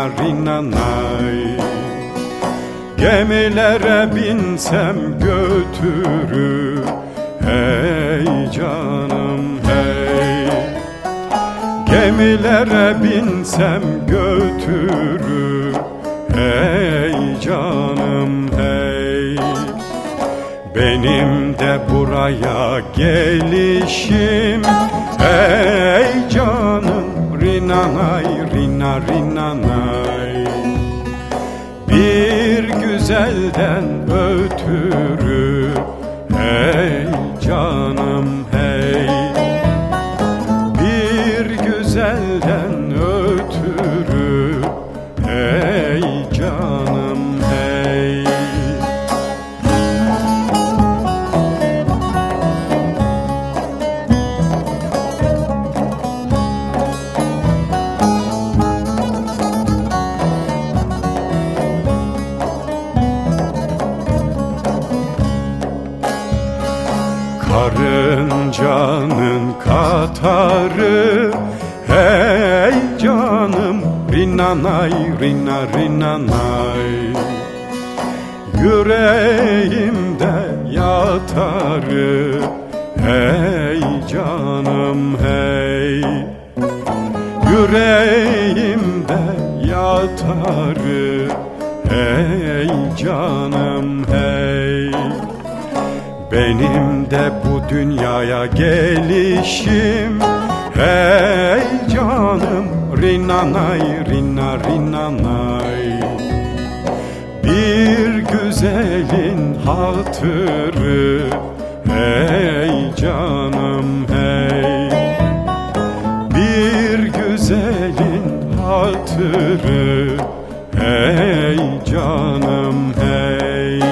rina rina nay. Gemilere binsem götürür, hey canım hey. Gemilere binsem götürür, hey canım hey. Benim de buraya gelişim, hey canım rinanay rina rinanay. Bir güzelden ötürü, hey canım hey. Bir güzelden ötürü, hey canım hey. Karıncanın katarı, hey canım rinanay rina rinanay. Yüreğimde yatarı, hey canım hey. Yüreğimde yatarı, hey canım hey. Benim de bu dünyaya gelişim, hey canım rinanay rina rinanay. Bir güzelin hatırı, hey canım hey. Bir güzelin hatırı, hey canım hey.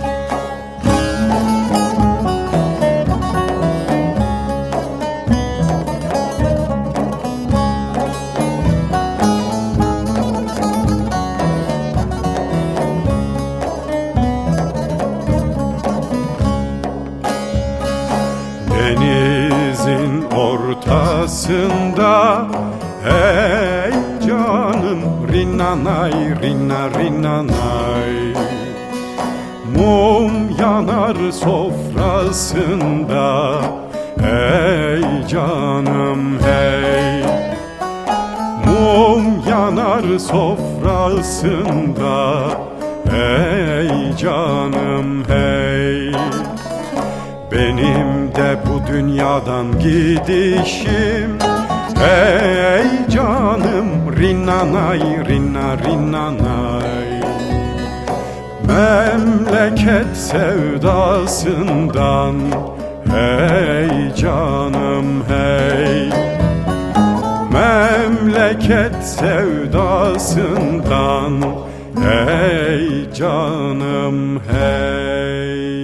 Denizin ortasında, hey canım rinanay rina rinanay. Mum yanar sofrasında, hey canım hey. Mum yanar sofrasında, hey canım hey. Benim de bu dünyadan gidişim, hey canım rinanay rina rinanay. Memleket sevdasından, hey canım hey. Memleket sevdasından, hey canım hey.